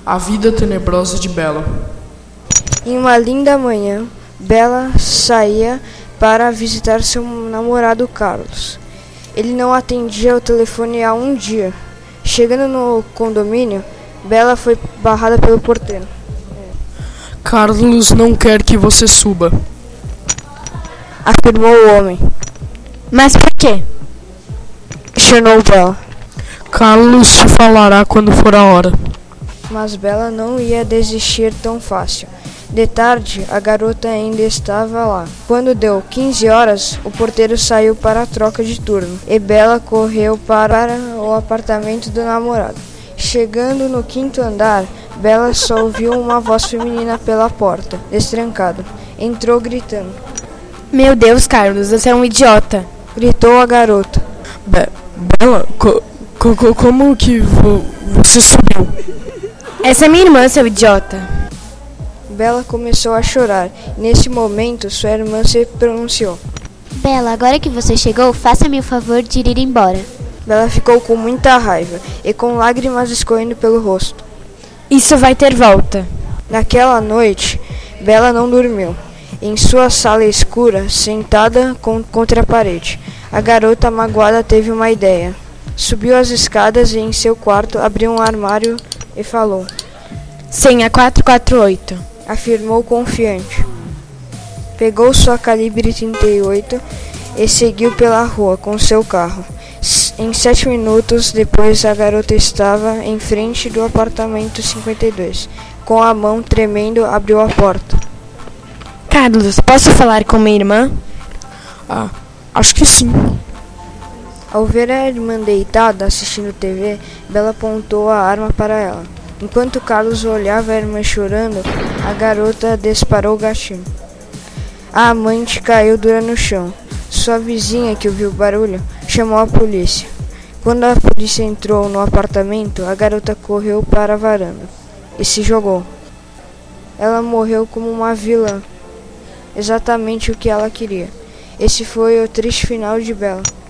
A vida tenebrosa de Bela. Em uma linda manhã, Bela saía para visitar seu namorado Carlos. Ele não atendia o telefone há um dia. Chegando no condomínio, Bela foi barrada pelo porteiro. Carlos não quer que você suba, afirmou o homem. Mas por quê? Questionou Bela. Carlos te falará quando for a hora. Mas Bela não ia desistir tão fácil. De tarde, a garota ainda estava lá. Quando deu 15 horas, o porteiro saiu para a troca de turno e Bela correu para o apartamento do namorado. Chegando no quinto andar, Bela só ouviu uma voz feminina pela porta, destrancada. Entrou gritando. Meu Deus, Carlos, você é um idiota! Gritou a garota. Bela, como que você subiu? Essa é minha irmã, seu idiota! Bela começou a chorar. Nesse momento, sua irmã se pronunciou. Bela, agora que você chegou, faça-me o favor de ir embora. Bela ficou com muita raiva e com lágrimas escorrendo pelo rosto. Isso vai ter volta. Naquela noite, Bela não dormiu. Em sua sala escura, sentada contra a parede, a garota magoada teve uma ideia. Subiu as escadas e em seu quarto abriu um armário e falou. Senha 448. Afirmou confiante. Pegou sua calibre 38 e seguiu pela rua com seu carro. Em 7 minutos depois, a garota estava em frente do apartamento 52. Com a mão tremendo, abriu a porta. Carlos, posso falar com minha irmã? Acho que sim. Ao ver a irmã deitada assistindo TV, Bela apontou a arma para ela. Enquanto Carlos olhava a irmã chorando, a garota disparou o gatilho. A amante caiu dura no chão. Sua vizinha, que ouviu o barulho, chamou a polícia. Quando a polícia entrou no apartamento, a garota correu para a varanda e se jogou. Ela morreu como uma vilã. Exatamente o que ela queria. Esse foi o triste final de Bela.